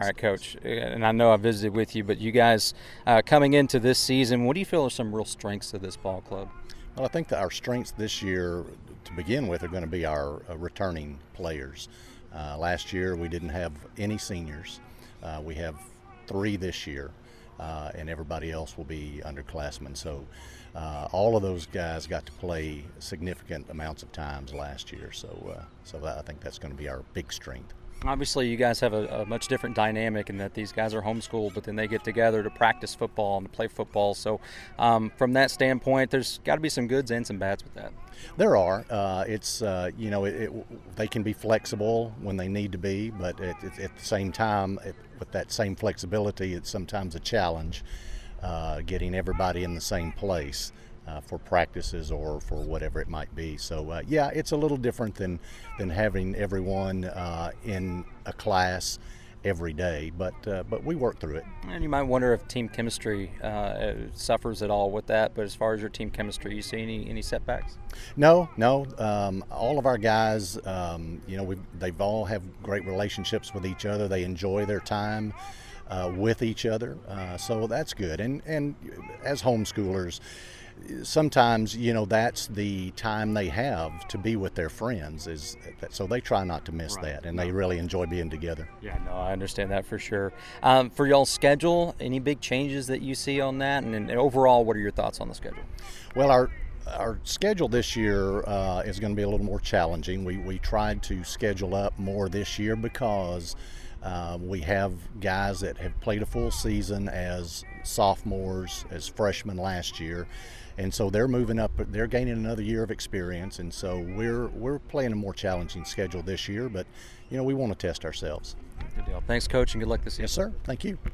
All right, Coach, and I know I visited with you, but you guys coming into this season, what do you feel are some real strengths of this ball club? Well, I think that our strengths this year, to begin with, are going to be our returning players. Last year, we didn't have any seniors. We have 3 this year, and everybody else will be underclassmen. So all of those guys got to play significant amounts of times last year. So I think that's going to be our big strength. Obviously, you guys have a much different dynamic in that these guys are homeschooled, but then they get together to practice football and to play football. So from that standpoint, there's got to be some goods and some bads with that. There are. They can be flexible when they need to be, but at the same time, with that same flexibility, it's sometimes a challenge getting everybody in the same place for practices or for whatever it might be. So, it's a little different than having everyone in a class every day, but we work through it. And you might wonder if team chemistry suffers at all with that, but as far as your team chemistry, you see any setbacks? No. All of our guys, they've all have great relationships with each other. They enjoy their time with each other, so that's good. And as homeschoolers, sometimes that's the time they have to be with their friends, so they try not to miss that, and they really enjoy being together. Yeah, no, I understand that for sure. For y'all's schedule, any big changes that you see on that, and overall, what are your thoughts on the schedule? Well, our schedule this year is going to be a little more challenging. We tried to schedule up more this year because we have guys that have played a full season as sophomores, as freshmen last year, and so they're moving up. They're gaining another year of experience, and so we're playing a more challenging schedule this year. But we want to test ourselves. Good deal. Thanks, Coach, and good luck this season. Yes, sir. Thank you.